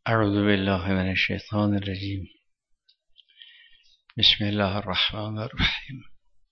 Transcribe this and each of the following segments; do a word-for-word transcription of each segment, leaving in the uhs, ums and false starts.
اعوذ بالله من الشیطان الرجیم. بسم الله الرحمن الرحیم.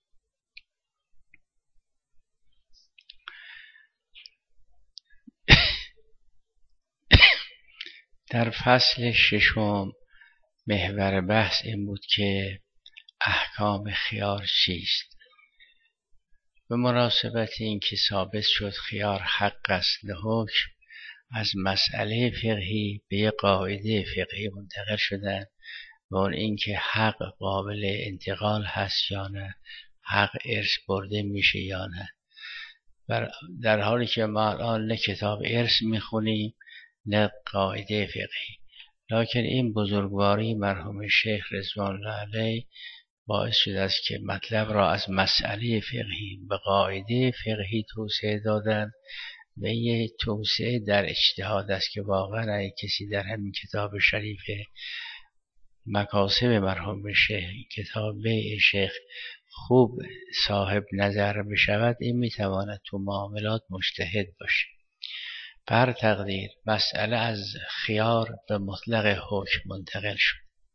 در فصل ششم محور بحث این بود که احکام خیار چیست. به مناسبت اینکه ثابت شد خیار حق است به حکم، از مسئله فقهی به یک قاعده فقهی منتقل شدن و اون اینکه حق قابل انتقال هست یا نه، حق ارث برده میشه یا نه. در حالی که ما الان نه کتاب ارث میخونیم نه قاعده فقهی، لکن این بزرگواری مرحوم شیخ رضوان الله علیه باعث شده است که مطلب را از مسئله فقهی به قاعده فقهی توسعه دادن و یه توسعه در اجتهاد است که واقعا اگه کسی در همین کتاب شریف مکاسب مرحوم شیخ، کتاب بیع شیخ، خوب صاحب نظر بشود، این میتواند تو معاملات مجتهد باشه. بر تقدیر مسئله از خیار به مطلق حکم منتقل شد.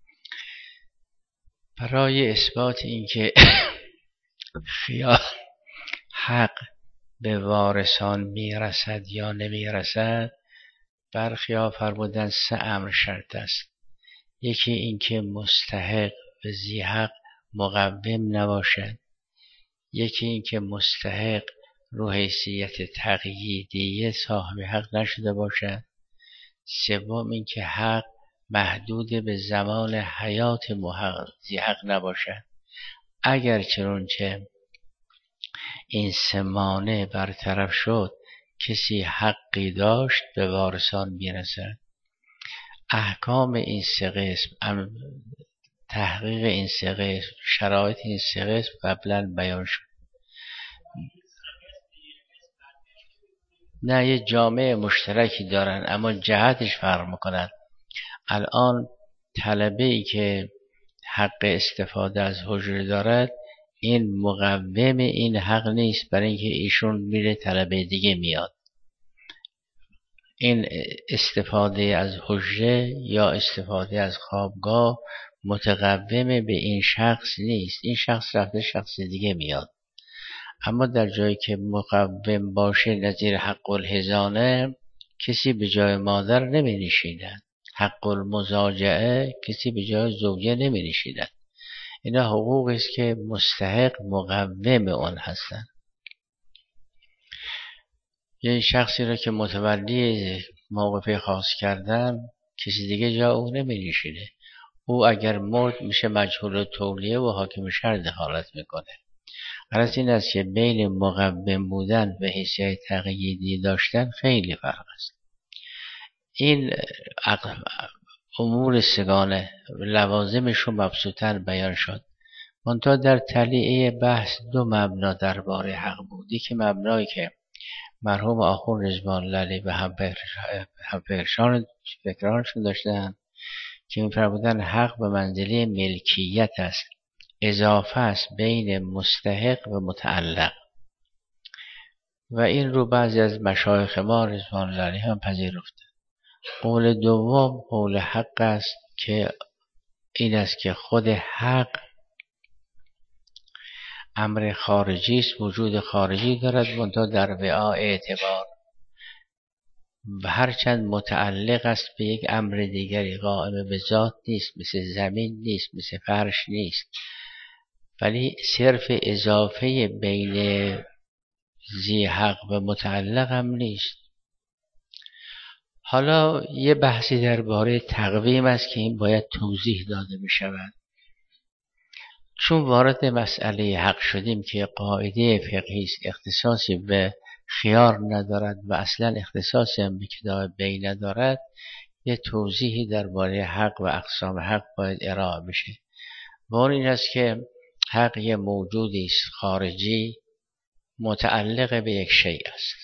برای اثبات اینکه خیار حق به وارثان میرسد یا نمیرسد، برخیا فرمودن سه امر شرط است. یکی اینکه مستحق به ذی حق مقوم نباشد، یکی اینکه مستحق رو حیثیت تقییدیه صاحب حق نشده باشد، سوم اینکه حق محدود به زمان حیات محقق ذی حق نباشد. اگر چنانچه این سه مانع برطرف شد، کسی حقی داشت به وارثان میرسد. احکام این سه قسم، تحقیق این سه قسم، شرایط این سه قسم قبلا بیان شد. نه، یه جامعه مشترکی دارن اما جهتش فرق میکنن. الان طلبه ای که حق استفاده از حجره دارد، این مقوم این حق نیست، برای اینکه ایشون میره طلبه دیگه میاد. این استفاده از حجره یا استفاده از خوابگاه متقوم به این شخص نیست، این شخص رفته شخص دیگه میاد. اما در جایی که مقوم باشه نظیر حق الحضانه، کسی به جای مادر نمی نشیند. حق المزاجعه، کسی به جای زوجه نمی نشیند. اینا حقوق است که مستحق مقوم اون هستن. یه شخصی را که متولی موقف خاص کردن، کسی دیگه جا او نمی نشینه. او اگر مرد میشه مجهول تولیه و حاکم شهر دخالت میکنه. غرض این است که بین مقوم بودن و حیثیت تقییدی داشتن خیلی فرق است. این امور سگانه لوازمشون مبسوطاً بیان شد. منتها در تلیعه بحث دو مبنا درباره حق بودی که مبنایی که مرحوم آخوند رضوان الله علیه و همفکران فکرانشون داشتن که می‌فرمودن حق به منزله ملکیت است، اضافه است بین مستحق و متعلق، و این رو بعضی از مشایخ ما رضوان الله علیه هم پذیرفته. قول دوم قول حق است که این است که خود حق امر خارجی است، وجود خارجی دارد، منتها در وعاء اعتبار و هرچند متعلق است به یک امر دیگری، قائم به ذات نیست، مثل زمین نیست، مثل فرش نیست، ولی صرف اضافه بین ذی حق و متعلق هم نیست. حالا یه بحثی درباره تقویم است که این باید توضیح داده بشود. چون وارد مسئله حق شدیم که قاعده فقهی است، اختصاصی به خیار ندارد و اصلا اختصاصی هم به کتاب بیع ندارد، یه توضیحی درباره حق و اقسام حق باید ارائه بشه. و اون این است که حق یه موجودی است خارجی متعلق به یک شیء است.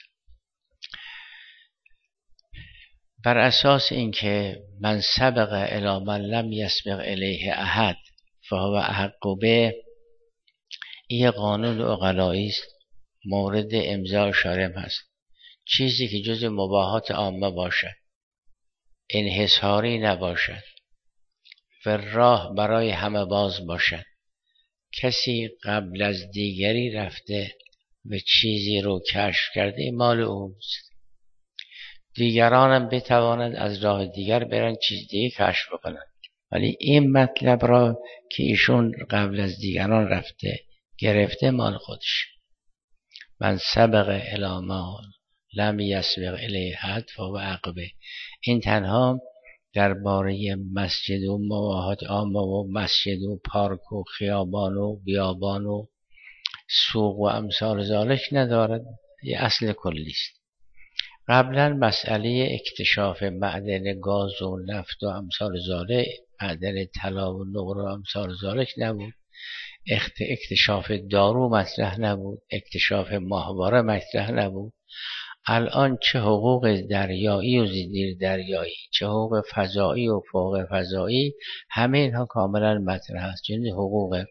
بر اساس اینکه من سبق الی من لم یسبق الیه احد فهو احق به، این قانون عقلایی است، مورد امضاء شارع هست. چیزی که جز مباحات عامه باشه، انحصاری نباشد و راه برای همه باز باشد. کسی قبل از دیگری رفته و چیزی رو کشف کرده مال اوست. دیگرانم بتوانند از راه دیگر برن چیز دیگه کشف بکنند، ولی این مطلب را که ایشون قبل از دیگران رفته گرفته مال خودش. من سبق الی ما لم یسبق الیه احد فهو عقبه. این تنها درباره مسجد و مواهات عامه و مسجد و پارک و خیابان و بیابان و سوق و امثال ذالک ندارد، یه اصل کلی است. قبلا مسئله اکتشاف معدن گاز و نفت و امثال ذالک، معدن طلا و نقره و امثال ذالک نبود. اکتشاف دارو مطرح نبود، اکتشاف ماهواره مطرح نبود. الان چه حقوق دریایی و زیر دریایی، چه حقوق فضایی و فوق فضایی، همه اینها کاملا مطرح است. یعنی حقوق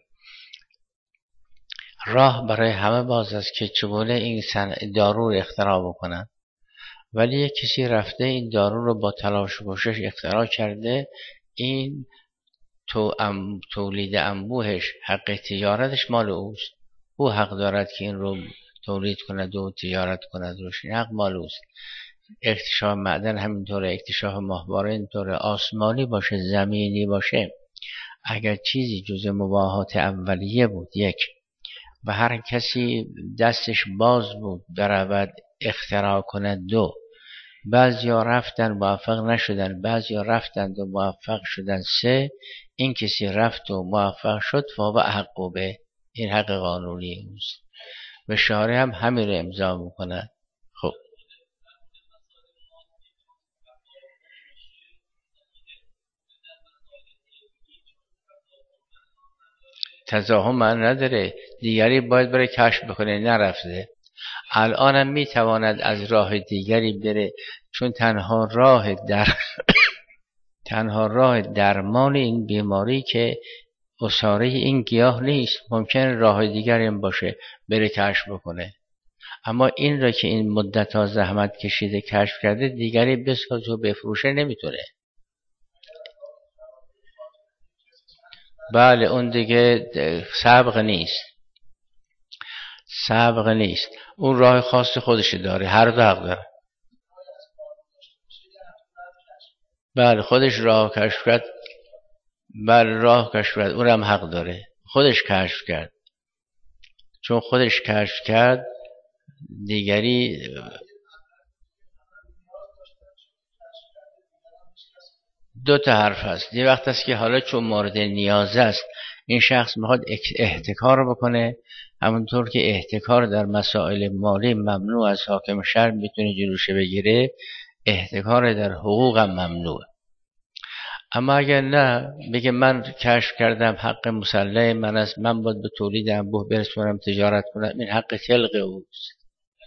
راه برای همه باز است که چگونه این دارو رو اختراع بکنن. ولی یک کسی رفته این دارو رو با تلاش و کوشش اختراع کرده، این تو ام تولید انبوهش، حق تجارتش مال اوست. او حق دارد که این رو تولید کند و تجارت کند روش، این حق مال اوست. اکتشاف معدن همینطوره، اکتشاف ماهواره اینطوره، آسمانی باشه زمینی باشه. اگر چیزی جز مباحات اولیه بود یک و هر کسی دستش باز بود برود اختراع کند دو، بعضیا رفتن موفق نشدن، بعضیا رفتند و موفق شدن سه، این کسی رفت و موفق شد فهو احق به، این حق قانونی اوست و شارع هم همین رو امضا میکنه. خب تزاحم معنی نداره، دیگری باید بره کشف بکنه، نرفته. الانم میتواند از راه دیگری بره، چون تنها راه در تنها راه درمان این بیماری که عصاره این گیاه نیست، ممکن راه دیگری هم باشه بره کشف بکنه. اما این را که این مدت ها زحمت کشیده کشف کرده، دیگری بساز و بفروشه نمیتونه. بله اون دیگه سبق نیست، سبق نیست، اون راه خاص خودش داره، هر دو حق داره. بله خودش راه کشف کرد، بله راه کشف کرد، اونم حق داره، خودش کشف کرد. چون خودش کشف کرد دیگری دو تا حرف هست. یه وقت است که حالا چون مورد نیاز است این شخص میخواد احتکار بکنه، همونطور که احتکار در مسائل مالی ممنوع از حاکم شهر میتونه جلوشه بگیره، احتکار در حقوق هم ممنوع. اما اگر نه بگه من کشف کردم حق مسلح من است، من باید به تولید انبوه برسونم تجارت کنم، این حق خلق اوست.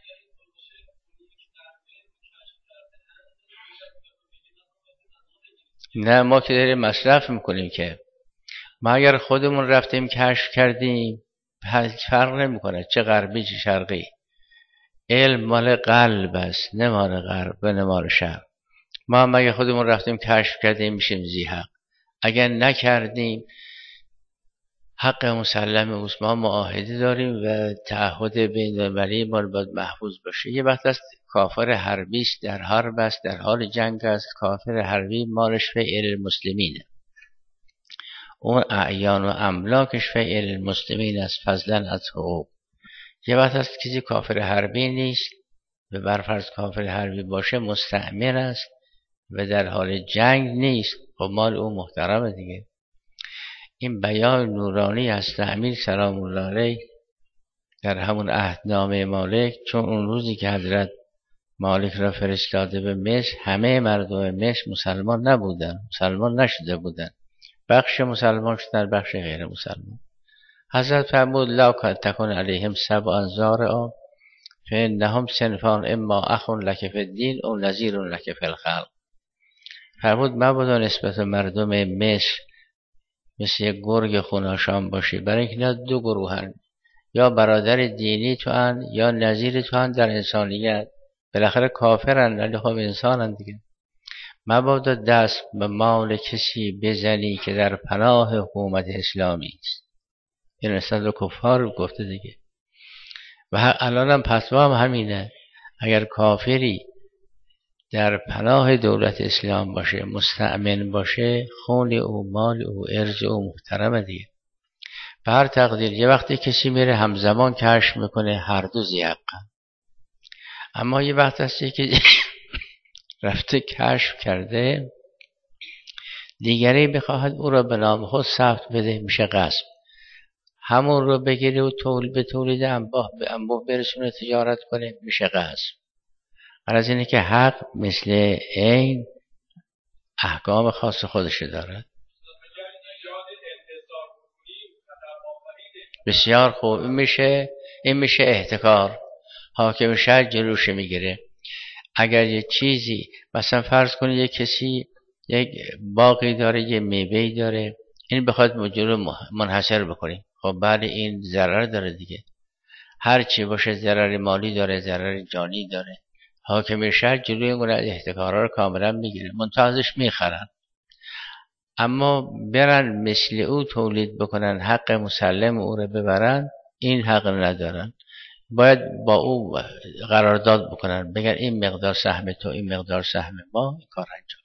نه ما که داریم مصرف میکنیم، که ما اگر خودمون رفتیم کشف کردیم فرق نمیکنه چه غربی چه شرقی، علم مال قلب است نه مال غرب نه مال شرق. ما هم اگر خودمون رفتیم کشف کردیم میشیم ذی حق، اگر نکردیم حق مسلم اوست. ما معاهده داریم و تعهد بین المللی ما باید محفوظ باشه. یه وقت است کافر حربی است، در حرب است، در حال جنگ است، کافر حربی مالش فعل المسلمینه، اون اعیان و املاکش فعل المسلمین است فضلا از حقوق. یه وقت است کسی کافر حربی نیست و برفرض کافر حربی باشه مستعمر است و در حال جنگ نیست، خب مال اون محترمه دیگه. این بیان نورانی است امیر سلام الله علیه در همون عهدنامه مالک، چون اون روزی که حضرت مالک را فرستاده به مصر همه مردم مصر مسلمان نبودن، مسلمان نشده بودن، بخش مسلمان شدن بخش غیر مسلمان. حضرت فرمود لا تکن علیهم سبعا ذارعا فانهم صنفان اما اخ لک فی الدین او نذیر لک فی الخلق. فرمود مبادا نسبت مردم مصر مثل یک گرگ خوناشام باشی، برای اینکه اینا دو گروهن، یا برادر دینی تو ان یا نظیر تو ان در انسانیت، بالاخره کافرن ولی خب انسانن دیگه. مبادا دست به مال کسی بزنی که در پناه حکومت اسلامی است. این نسبت به کفار گفته دیگه. و الان هم فتوا هم همینه، اگر کافری در پناه دولت اسلام باشه، مستأمن باشه، خون او، مال او، ارز او محترمه دیگه. به هر تقدیر یه وقتی کسی میره همزمان کشف میکنه هر دو ذی‌حقن، اما یه وقت هستی که رفته کشف کرده دیگری بخواهد او را به نام خود ثبت بده، میشه غصب. همون رو بگیره و تول به تولید انباه به انباه برسونه تجارت کنه، میشه غصب. غرض اینه که حق مثل عین احکام خاص خودش داره. بسیار خوب. این میشه این میشه احتکار. حاکم شهر جلوش میگیره. اگر یه چیزی مثلا فرض کنید یک کسی یک باقی داره، یه میوه‌ای داره، این بخواد جلو منحصر بکنه، خب بله این ضرر داره دیگه. هر چی باشه ضرر مالی داره، ضرر جانی داره. حاکم شهر جلوی این گونه احتکارها رو کاملا میگیره، منتها ازش میخرن. اما برن مثل او تولید بکنن، حق مسلم او رو ببرن، این حق ندارن. باید با او قرارداد بکنن، بگن این مقدار سهم تو، این مقدار سهم ما، این کار انجام.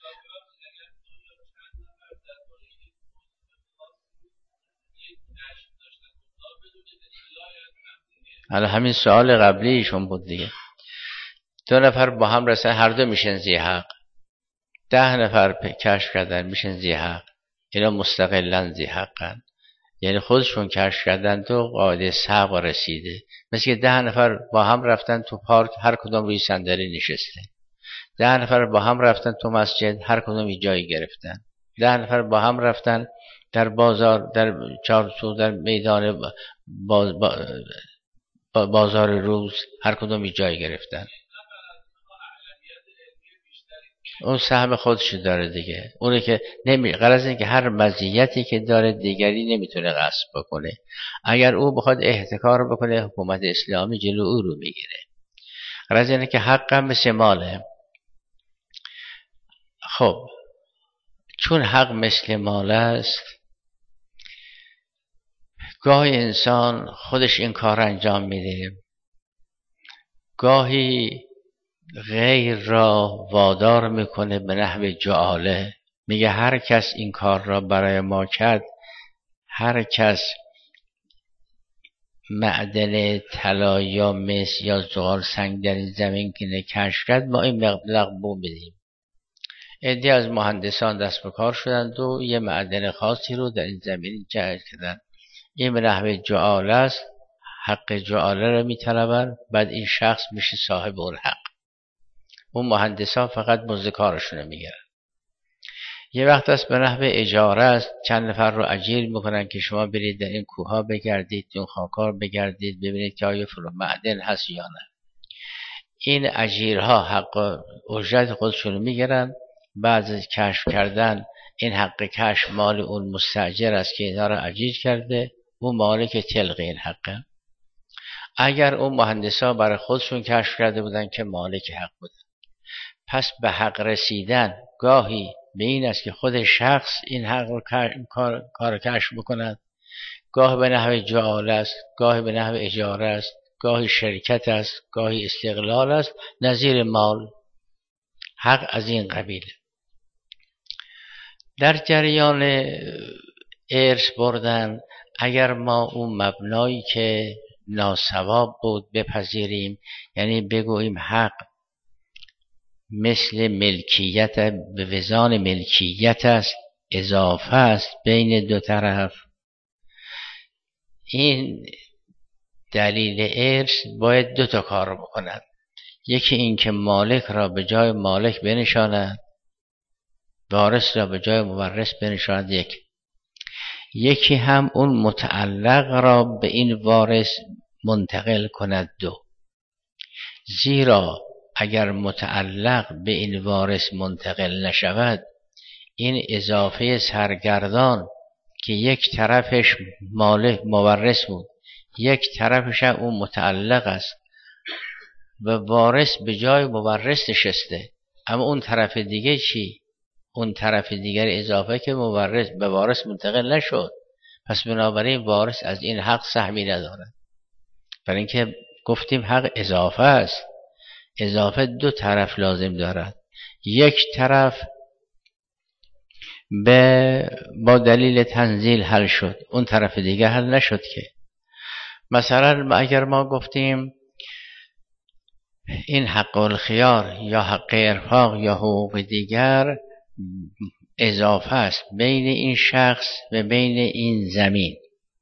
حالا همین سوال قبلی ایشون بود دیگه. دو نفر با هم رسن، هر دو میشن ذی‌حق. ده نفر کشف کردن میشن ذی‌حق. اینا مستقلاً ذی‌حقن، یعنی خودشون کشف کردن تو قاعده سبق رسیده. مثل که ده نفر با هم رفتن تو پارک، هر کدوم روی صندلی نشسته. ده نفر با هم رفتن تو مسجد، هر کدوم یه جایی گرفتن. ده نفر با هم رفتن در بازار، در چارچوب، در میدان باز با بازار روز، هر کدوم یه جایی گرفتن. اون سهم خودش داره دیگه. اونه که نمی غرض اینه که هر مزیتی که داره دیگری نمیتونه غصب بکنه. اگر او بخواد احتکار بکنه، حکومت اسلامی جلو او رو میگیره. غرض اینه که حق هم مثل ماله. خب چون حق مثل مال است، گاهی انسان خودش این کار انجام میده، گاهی غیر را وادار میکنه به نحو جعاله. میگه هر کس این کار را برای ما کرد، هر کس معدن طلا یا مس یا زغال سنگ در این زمین که کشف کرد، ما این مبلغ بو بدیم. عده از مهندسان دست به کار شدند و یه معدن خاصی رو در این زمین جعل کردن. این به نحو جعاله است، حق جعاله رو میطلبن، بعد این شخص میشه صاحب اون حق. اون مهندسان فقط مزد کارشون رو میگیرن. یه وقت است به نحو اجاره است، چند نفر رو اجیر میکنن که شما برید در این کوها بگردید، این خاکار بگردید، ببینید که آیا فلان معدن هست یا نه. این اجیرها حق اجرت خودشون رو میگیرن. بعد از کشف کردن این حق کشف مال اون مستاجر است که اینا رو اجیر کرده، اون مالک تلق این حقه. اگر اون مهندسا برای خودشون کشف کرده بودن که مالک حق بودن، پس به حق رسیدن گاهی به این است که خود شخص این حق رو کار, کار کشف بکند، گاهی به نحو جعاله است، گاهی به نحو اجاره است، گاهی شرکت است، گاهی استقلال است، نظیر مال. حق از این قبیل. در جریان ارث بردن، اگر ما اون مبنایی که ناصواب بود بپذیریم، یعنی بگوییم حق مثل ملکیت، به وزان ملکیت است، اضافه است بین دو طرف، این دلیل ارث باید دو تا کار بکند. یکی این که مالک را به جای مالک بنشاند، وارث را به جای مورث بنشاند. یک یکی هم اون متعلق را به این وارث منتقل کند. دو زیرا اگر متعلق به این وارث منتقل نشود، این اضافه سرگردان که یک طرفش مالک مورث بود، یک طرفش هم اون متعلق است و وارث به جای مورث نشسته، اما اون طرف دیگه چی؟ اون طرف دیگر اضافه که مورث به وارث منتقل نشد، پس بنابراین وارث از این حق سهمی ندارد. برای اینکه گفتیم حق اضافه است، اضافه دو طرف لازم دارد. یک طرف به با دلیل تنزیل حل شد، اون طرف دیگه حل نشد که. مثلا اگر ما گفتیم این حق الخیار یا حق ارفاق یا حقوق دیگر اضافه است بین این شخص و بین این زمین،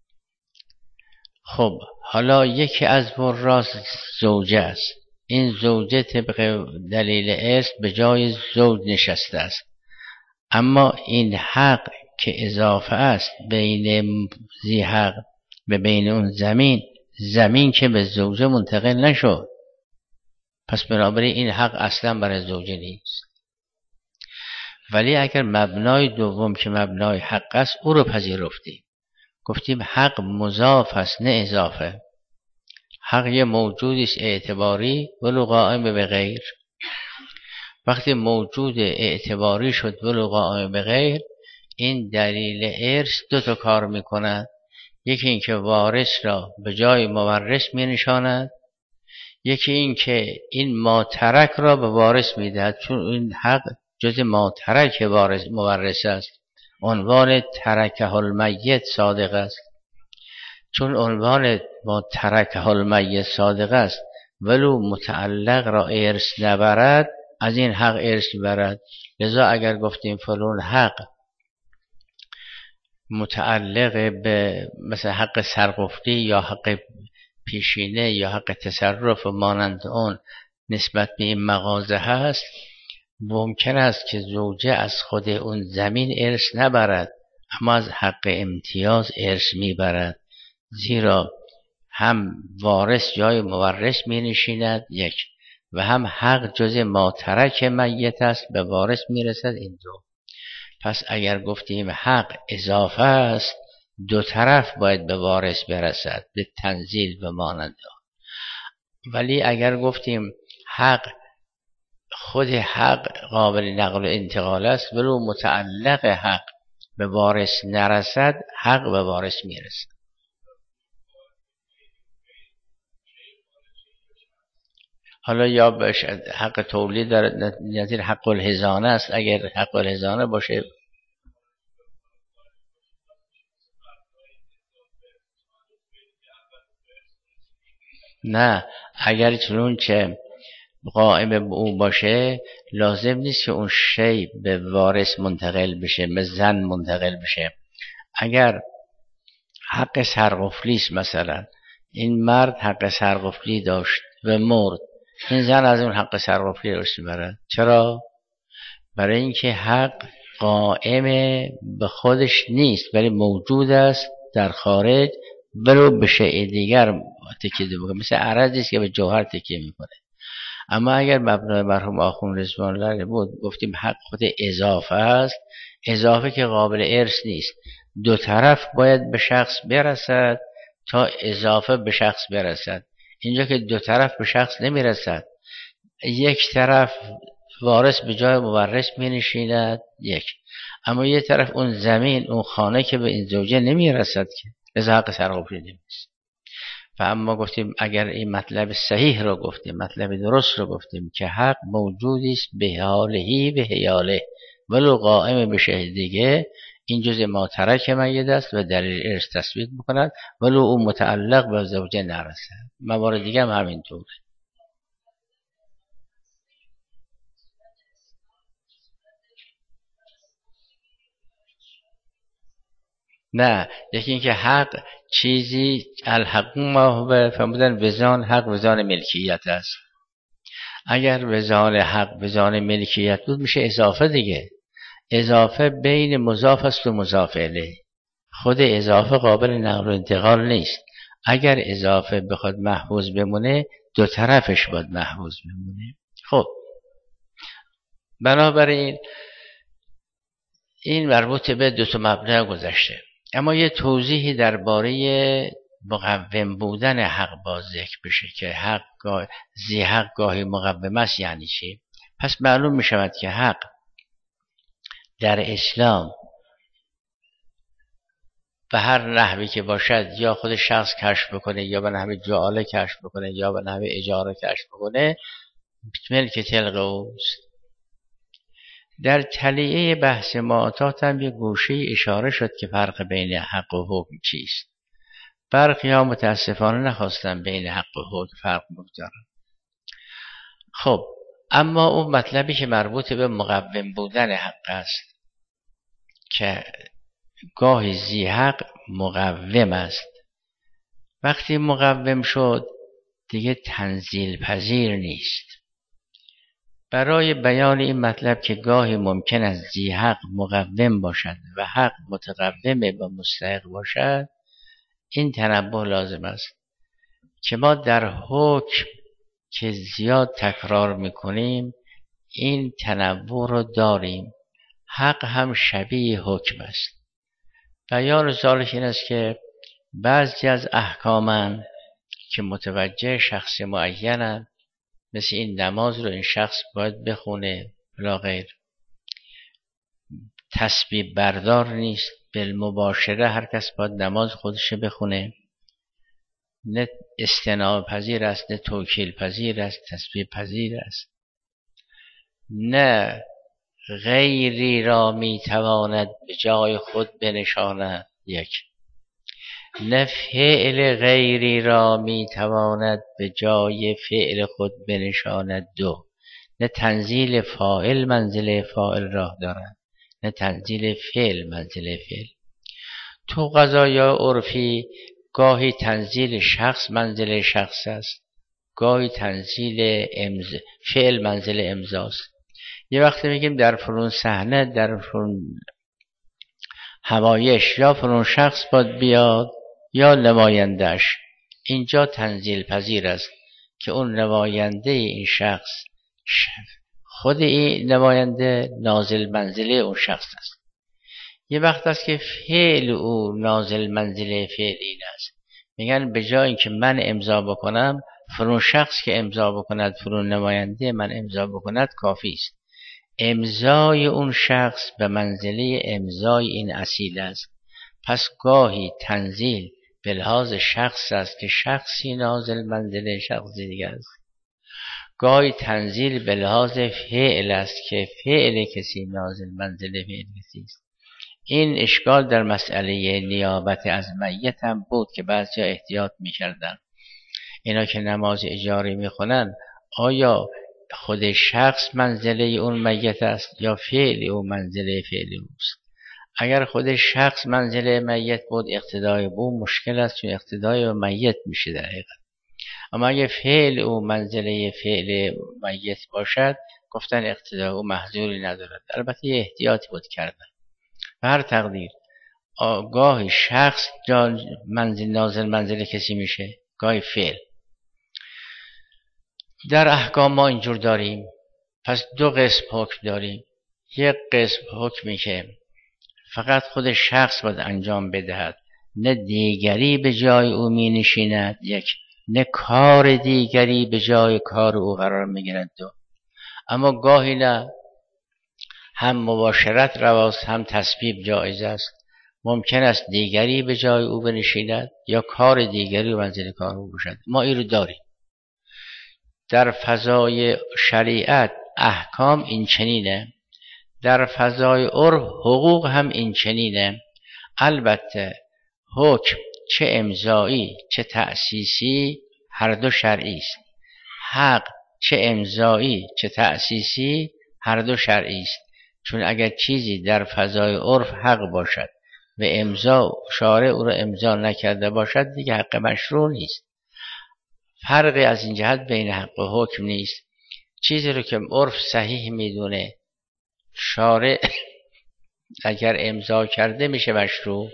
خب حالا یکی از وراث زوجه است، این زوجه طبق دلیل ارث به جای زوج نشسته است، اما این حق که اضافه است بین ذی حق به بین اون زمین، زمین که به زوجه منتقل نشد، پس بنابراین این حق اصلا برای زوجه نیست. ولی اگر مبنای دوم که مبنای حق است او رو پذیرفتیم، گفتیم حق مضاف است نه اضافه، حق یه موجودی است اعتباری ولو قائم به غیر، وقتی موجود اعتباری شد ولو قائم به غیر، این دلیل ارث دو تا کار میکند. یکی این که وارث را به جای مورث می نشاند، یکی این که این ماترک را به وارث میدهد، چون این حق جز ماترک وارث مورث است. عنوان ترکه المیت صادق است، چون عنوان ماترکه المیت صادق است ولو متعلق را ارث نبرد، از این حق ارث برد. لذا اگر گفتیم فلان حق متعلق به مثل حق سرقفلی یا حق پیشینه یا حق تصرف و مانند اون نسبت به این مغازه هست، ممکن است که زوجه از خود اون زمین ارث نبرد، اما از حق امتیاز ارث میبرد، زیرا هم وارث جای مورث می نشیند یک، و هم حق جز ماترک میت است به وارث میرسد، این دو. پس اگر گفتیم حق اضافه است، دو طرف باید به وارث برسد به تنزیل و مانند. ولی اگر گفتیم حق خود حق قابل نقل و انتقال است ولو متعلق حق به وارث نرسد، حق به وارث میرسد. حالا یا بشه حق تولید داره، نظیر حق الهزانه است، اگر حق الهزانه باشه نه، اگر چون چه قائم به او باشه لازم نیست که اون شی به وارث منتقل بشه، به زن منتقل بشه. اگر حق سرقفلی است، مثلا این مرد حق سرقفلی داشت و مرد، این زن از اون حق سرقفلی رو میبرد. چرا؟ برای اینکه حق قائم به خودش نیست ولی موجود است در خارج، ولو به شیء دیگر تکیه میکنه، مثل عرضی است که به جوهر تکیه میکنه. اما اگر مبنای مرحوم آخوند رضوان الله بود، گفتیم حق خود اضافه است، اضافه که قابل ارث نیست، دو طرف باید به شخص برسد تا اضافه به شخص برسد. اینجا که دو طرف به شخص نمیرسد، یک طرف وارث به جای مورث می نشیند یک، اما یک طرف اون زمین اون خانه که به این زوجه نمی رسد که لذا حق سرقفلی نیست. و اما گفتیم اگر این مطلب صحیح رو گفتیم، مطلب درست رو گفتیم که حق موجودی است به حالهی به حیاله ولو قائم به شهر دیگه، این جز ما ترک میت است و دلیل ارث تثبیت میکند ولو اون متعلق به زوجه نرسد. موارد دیگه هم همینطور. نه، یکی اینکه حق چیزی الحق ما به فرمودن وزان حق وزان ملکیت است. اگر وزان حق وزان ملکیت بود میشه اضافه دیگه. اضافه بین مضاف است و مضاف الیه. خود اضافه قابل نقل و انتقال نیست. اگر اضافه بخواد محفوظ بمونه، دو طرفش باید محفوظ بمونه. خب بنابراین این مربوط به دو تا مبنا گذشته. اما یه توضیحی درباره مقوم بودن حق باز ذکر بشه که حق گاه... زی حق گاهی مقوم است. یعنی چی؟ پس معلوم می شود که حق در اسلام به هر نحوی که باشد یا خود شخص کشف بکنه یا به نحو جعاله کشف بکنه یا به نحو اجاره کشف بکنه ملک تلق اوست. در تلیعه بحث معاطات هم یه گوشه اشاره شد که فرق بین حق و حکم چیست. برخی ها متاسفانه نخواستن بین حق و حکم فرق بگذارن. خب اما اون مطلبی که مربوط به مقوم بودن حق است که گاهی ذی حق مقوم است، وقتی مقوم شد دیگه تنزیل پذیر نیست. برای بیان این مطلب که گاهی ممکن است ذی حق مقوم باشد و حق متقوم و مستحق باشد، این تنبه لازم است که ما در حکم که زیاد تکرار میکنیم این تنوع رو داریم. حق هم شبیه حکم است. بیان ذالک این است که بعضی از احکامن که متوجه شخص معینن، مثل این نماز رو این شخص باید بخونه بلا غیر، تسبیح بردار نیست، بالمباشره هر کس باید نماز خودش بخونه، نه استناب پذیر است نه توکیل پذیر است، تسبیح پذیر است، نه غیری را میتواند به جای خود بنشاند، یک، نه فعل غیری را میتواند به جای فعل خود بنشاند، دو، نه تنزیل فاعل منزله فاعل را دارد نه تنزیل فعل منزله فعل. تو قضای عرفی گاهی تنزیل شخص منزله شخص است، گاهی تنزیل امز... فعل منزله امضاست. یه وقتی میگیم در فلان صحنه در فلان همایش یا فلان شخص باید بیاد یا نمایندهش، اینجا تنزیل پذیر است که اون نماینده این شخص خود این نماینده نازل منزله اون شخص است. یه وقت است که فعل او نازل منزله فعل این است، میگن به جای اینکه من امضا بکنم فلان شخص که امضا بکند، فلان نماینده من امضا بکند کافی است. امضای اون شخص به منزله امضای این اصیل است. پس گاهی تنزیل به لحاظ شخص است که شخصی نازل منزله شخص دیگر است، گاهی تنزیل به لحاظ فعل است که فعل کسی نازل منزله فعل کسی است. این اشکال در مسئله نیابت از میت هم بود که بعضی احتیاط میکردن، اینا که نماز اجاره میخونن آیا خود شخص منزله اون میت است یا فعل او منزله فعل اوست؟ اگر خود شخص منزله میت بود اقتدای او مشکل است، چون اقتدای او میت میشه در حقیقت. اما اگر فعل او منزله فعل میت باشد گفتن اقتدای او محظوری ندارد. البته یه احتیاطی بود کردن. به هر تقدیر گاهی شخص جان منزل نازل منزل کسی میشه، گاهی فعل. در احکام ما اینجور داریم. پس دو قسم حکم داریم. یک قسم حکمی که فقط خود شخص باید انجام بدهد، نه دیگری به جای او می نشیند، یک، نه کار دیگری به جای کار او قرار می گیرد، دو. اما گاهی نه، هم مباشرت رواست هم تسبیب جایز است. ممکن است دیگری به جای او بنشیند یا کار دیگری منزل کار او باشد. ما این رو داریم. در فضای شریعت احکام این چنینه، در فضای عرف حقوق هم این چنینه. البته حکم چه امضایی چه تأسیسی هر دو شرعی است. حق چه امضایی چه تأسیسی هر دو شرعی است. چون اگر چیزی در فضای عرف حق باشد و امضا شارع او را امضا نکرده باشد دیگه حق مشروع نیست. فرقی از این جهت بین حق و حکم نیست. چیزی رو که عرف صحیح میدونه شارع اگر امضا کرده میشه مشروع،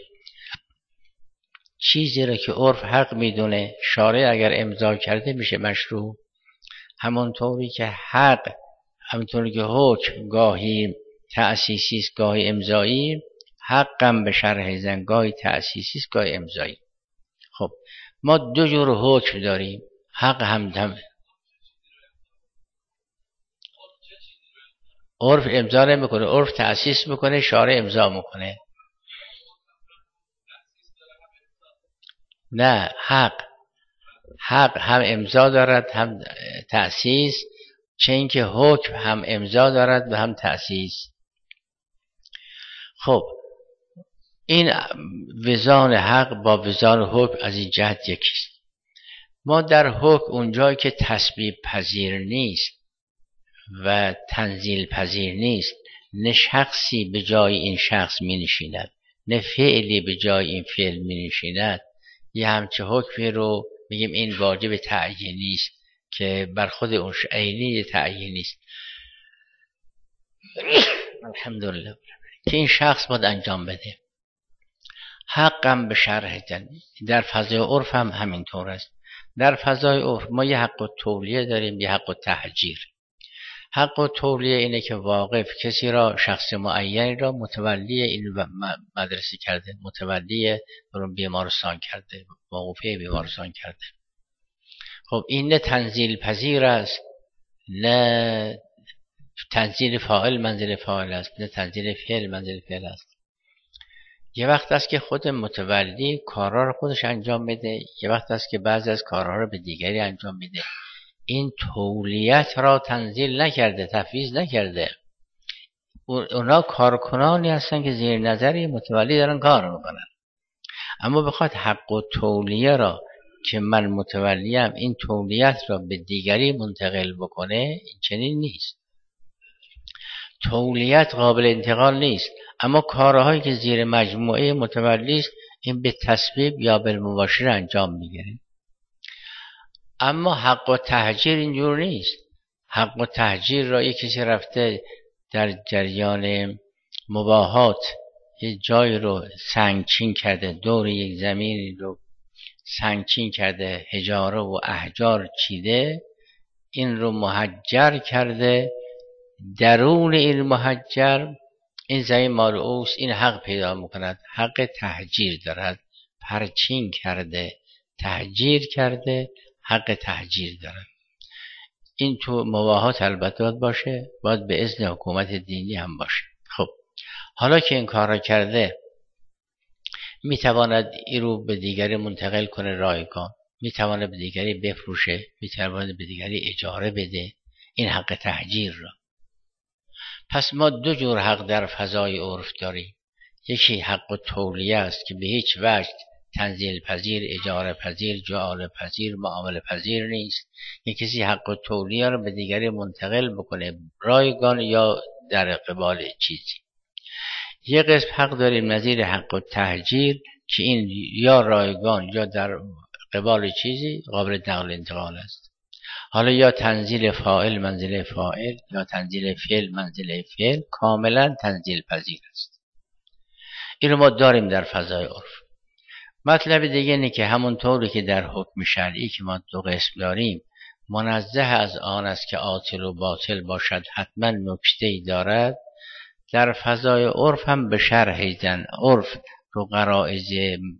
چیزی رو که عرف حق میدونه شارع اگر امضا کرده میشه مشروع. همونطوری که حق، همونطوری که حکم گاهی تأسیسی است گاهی امضایی، حقم به شرح زن گاهی تأسیسی است گاهی امضایی. خب ما دو جور حکم داریم، حق هم دم عرف امضا نمیکنه، عرف تأسیس میکنه، شارع امضا میکنه. نه، حق حق هم امضا دارد هم تأسیس، چه اینکه حکم هم امضا دارد و هم تأسیس. خب این وزان حق با وزان حکم از این جهت یکیست. ما در حکم اونجایی که تسبیب پذیر نیست و تنزیل پذیر نیست، نه شخصی به جای این شخص می نشیند، نه فعلی به جای این فعل می نشیند، یه همچه حکمی رو میگیم این واجب تعیینی است که بر خود اون عینی تعیینی است. الحمدلله که این شخص باید انجام بده. حقم به شرح جن. در فضای عرف هم همینطور است. در فضای عرف ما یه حق التولیه داریم، یه حق التهجیر. حق التولیه اینه که واقف کسی را، شخص معینی را متولی این مدرسه کرده، متولی بیمارستان کرده، موقوفه بیمارستان کرده. خب این نه تنزیل پذیر است، نه تنزیل فاعل منزل فاعل است، نه تنزیل فعل منزل فعل است. یه وقت است که خود متولی کارها رو خودش انجام بده، یه وقت است که بعضی از کارها رو به دیگری انجام میده. این تولیت را تنزیل نکرده، تفویض نکرده. اونا کارکنانی هستن که زیر نظر متولی دارن کار میکنن. اما بخواد حق و تولیه را که من متولیم این تولیت را به دیگری منتقل بکنه، این چنین نیست. تولیت قابل انتقال نیست، اما کارهایی که زیر مجموعه متولی است این به تسبیب یا بالمباشر انجام میگیره. اما حق و تهجیر اینجور نیست. حق و تهجیر را یک کسی رفته در جریان مباحات یه جای رو سنگچین کرده، دور یک زمینی رو سنگچین کرده، حجاره و احجار چیده، این رو محجر کرده. درون این محجر این زمین مال اوست، این حق پیدا میکند، حق تهجیر دارد. پرچین کرده، تهجیر کرده، حق تهجیر دارد. این تو مباحات البته باید باشه، باید به اذن حکومت دینی هم باشه. خب حالا که این کار را کرده، میتواند این رو به دیگری منتقل کنه رایگان، میتواند به دیگری بفروشه، میتواند به دیگری اجاره بده، این حق تهجیر را. پس ما دو جور حق در فضای عرف داریم. یکی حق تولیه است که به هیچ وجه تنزیل پذیر، اجاره پذیر، جعال پذیر، معامله پذیر نیست. یک کسی حق تولیه را به دیگری منتقل بکنه رایگان یا در قبال چیزی. یک قسم حق داریم نظیر حق تهجیر که این یا رایگان یا در قبال چیزی قابل نقل انتقال است. حالا یا تنزیل فاعل منزل فاعل یا تنزیل فعل منزل فعل، کاملا تنزیل پذیر است. این رو ما داریم در فضای عرف. مطلب دیگه اینه که همونطوری که در حکم شرعی که ما دو قسم داریم، منزه از آن است که عاطل و باطل باشد، حتما نکته‌ای دارد. در فضای عرف هم به شرح زن عرف رو غرایز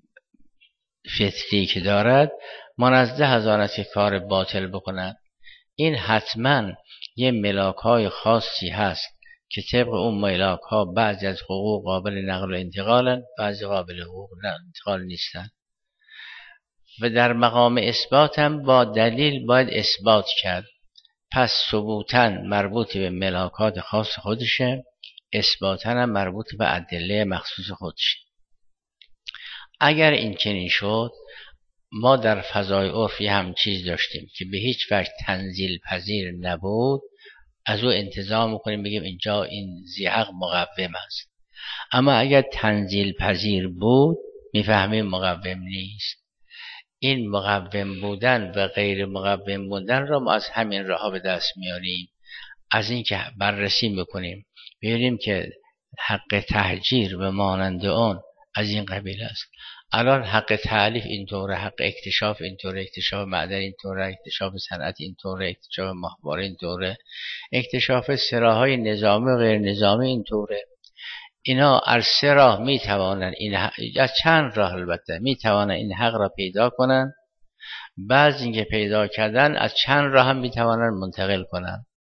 فطری که دارد، منزه از آن است که کار باطل بکند. این حتما یه ملاک‌های خاصی هست که طبق اون ملاک‌ها بعضی از حقوق قابل نقل و انتقالن، بعضی قابل حقوق انتقال نیستن. و در مقام اثبات هم با دلیل باید اثبات کرد. پس ثبوتاً مربوط به ملاکات خاص خودشه، اثباتاً هم مربوط به ادله مخصوص خودشه. اگر این چنین شد، ما در فضای عرفی هم چیز داشتیم که به هیچ وجه تنزیل پذیر نبود، از او انتزاع میکنیم بگیم اینجا این ذی‌حق مقوم است. اما اگر تنزیل پذیر بود میفهمیم مقوم نیست. این مقوم بودن و غیر مقوم بودن را ما از همین راه به دست میاریم. از این که بررسی میکنیم ببینیم که حق تهجیر و مانند آن از این قبیل است. الان حق تعلیف اینطوره، حق اکتشاف اینطوره، اکتشاف معدن اینطوره، اکتشاف صنعت اینطوره، اکتشاف ماهواره اینطوره، اکتشاف سراهای نظامی و غیر نظامی اینطوره. اینا از سه راه میتوانن این حق... از چند راه البته میتوانن این حق را پیدا کنن. بعض اینکه پیدا کردن از چند راه هم میتوانن منتقل کنن.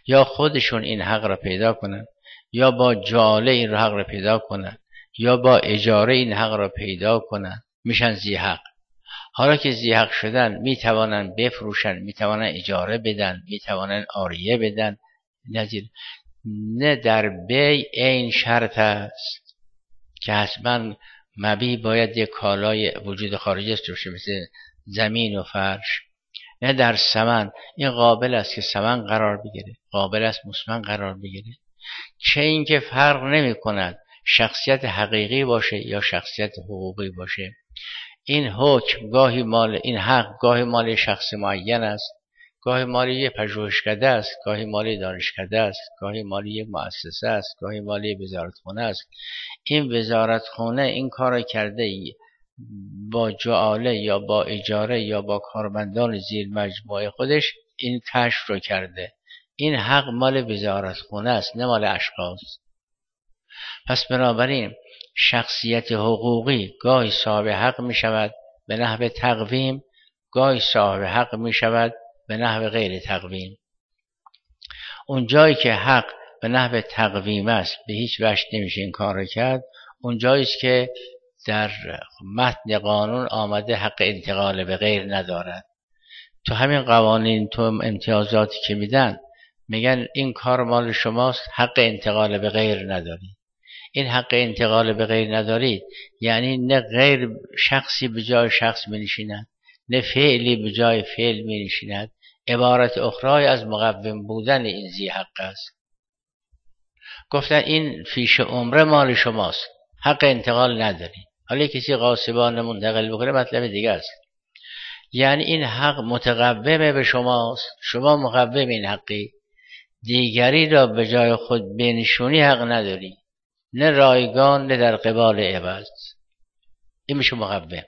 یا خودشون این حق را پیدا کنن، یا با جعاله این حق را پیدا کنن، یا با اجاره این حق را پیدا کنن، میشن ذی حق. حالا که ذی حق شدن میتوانن بفروشن، میتوانن اجاره بدن، میتوانن عاریه بدن. نظیر نه در بیع این شرط است که حتما مبیع باید یک کالای وجود خارجی است باشه مثل زمین و فرش. نه در ثمن، این قابل است که ثمن قرار بگیره، قابل است مثمن قرار بگیره. چه اینکه فرق نمی کند شخصیت حقیقی باشه یا شخصیت حقوقی باشه. این حکم گاهی مال، این حق گاهی مال شخص معین است، گاهی مال یک پژوهشکده است، گاهی مال دانشکده است، گاهی مال یک مؤسسه است، گاهی مال یک وزارتخانه است. این وزارتخانه این کار کرده با جعاله یا با اجاره یا با کارمندان زیر مجموعه خودش این کشف رو کرده. این حق مال وزارتخانه است نه مال اشخاص. پس بنابراین شخصیت حقوقی گاهی صاحب حق می شود به نحو تقویم، گاهی صاحب حق می شود به نحو غیر تقویم. اون جایی که حق به نحو تقویم است به هیچ وجه نمیشه این کار رو کرد. اون جایی است که در متن قانون آمده حق انتقال به غیر ندارد. تو همین قوانین، تو امتیازاتی که میدن میگن این کار مال شماست، حق انتقال به غیر نداری. این حق انتقال به غیر ندارید یعنی نه غیر شخصی به جای شخص می نشیند، نه فعلی به جای فعل می نشیند. عبارت اخرای از مقوم بودن این ذی حق است. گفتن این فیش عمره مال شماست، حق انتقال نداری. حالا کسی غاصبانه منتقل بکنه مطلب دیگه است. یعنی این حق متقومه به شماست، شما مقوم این حقی، دیگری را به جای خود بنشونی حق نداری، نه رایگان نه در قبال عوض. این میشه مقوم.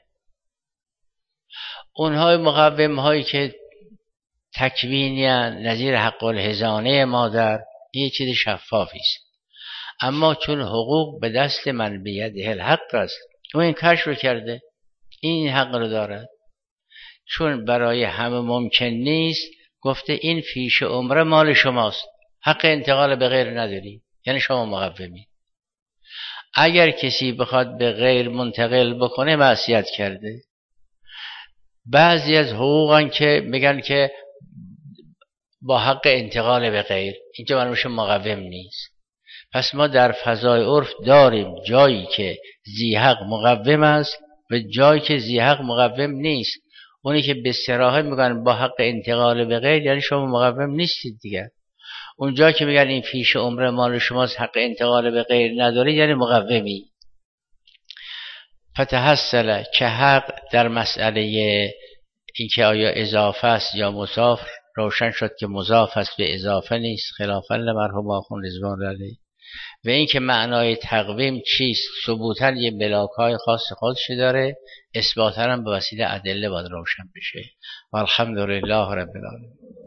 اونهای مقوم هایی که تکوینی نظیر حق الحضانه مادر، این چیز شفافی است. اما چون حقوق به دست من بیده الحق است، اون این کشف رو کرده، این حق رو دارد. چون برای همه ممکن نیست گفته این فیش عمره مال شماست، حق انتقال به غیر نداری، یعنی شما مقومی. اگر کسی بخواد به غیر منتقل بکنه معصیت کرده. بعضی از حقوقن که میگن که با حق انتقال به غیر، اینجا منوش مقوم نیست. پس ما در فضای عرف داریم جایی که ذی حق مقوم است و جایی که ذی حق مقوم نیست. اونی که به صراحت میگن با حق انتقال به غیر یعنی شما مقوم نیستید دیگه. اونجا که میگن این فیش عمر مال شماست، حق انتقال به غیر نداری، یعنی مقومی. فتحصل که حق در مسئله اینکه آیا اضافه است یا مضاف روشن شد که مضاف است به اضافه نیست، خلافا لمرحوم آخوند رضوان علیه. و اینکه معنای تقویم چیست ثبوتاً یه بلاک‌های خاص خودش داره، اثباتاً هم به وسیله ادله باید روشن بشه. والحمدلله رب العالمین.